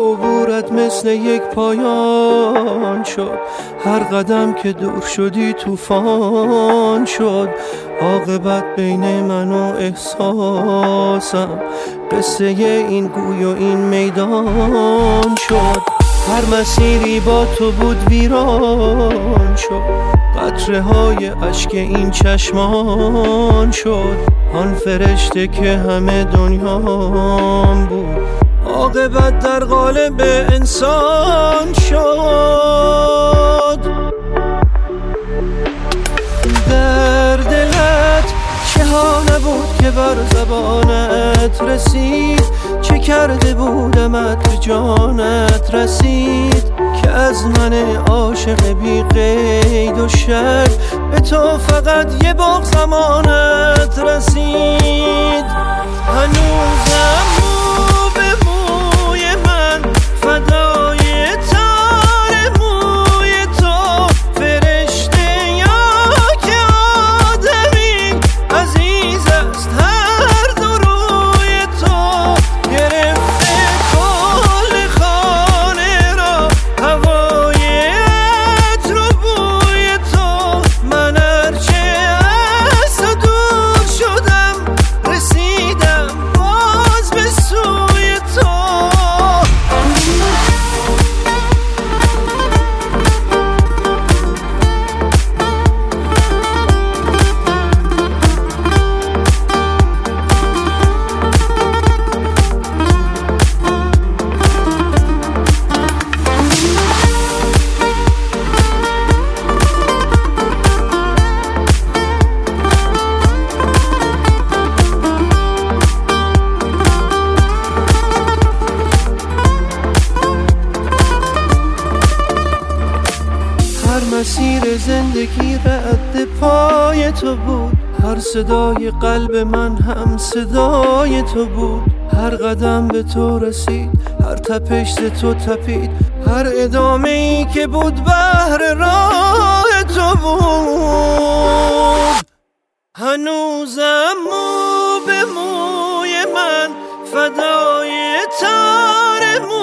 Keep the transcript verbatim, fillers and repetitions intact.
عبورت مثل یک پایان شد، هر قدم که دور شدی طوفان شد. عاقبت بین من و احساسم، قصه این گوی و این میدان شد. هر مسیری با تو بود ویران شد، قطره های اشک این چشمان شد. آن فرشته که همه دنیام بود، عاقبت در قالب انسان شد. در دلت چه ها نبود که بر زبانت رسید، چه کرده بودمت به جانت رسید، که از من عاشق بی قید و شرط به تو فقط یه باغ زمانت رسید. هنوزم مو به موی من فدای تار موی تو، فرشته یا که آدمی عزیز است هر دو روی تو. گرفته کل خانه را هوای عطر و بوی تو، من هرچه از تو دور شدم رسیدم باز به سوی تو. هر مسیر زندگی رد پای تو بود، هر صدای قلب من هم صدای تو بود. هر قدم به تو رسید، هر تپش ز تو تپید، هر ادامه ای که بود بهر راه تو بود. هنوزم مو به موی من فدای تار موی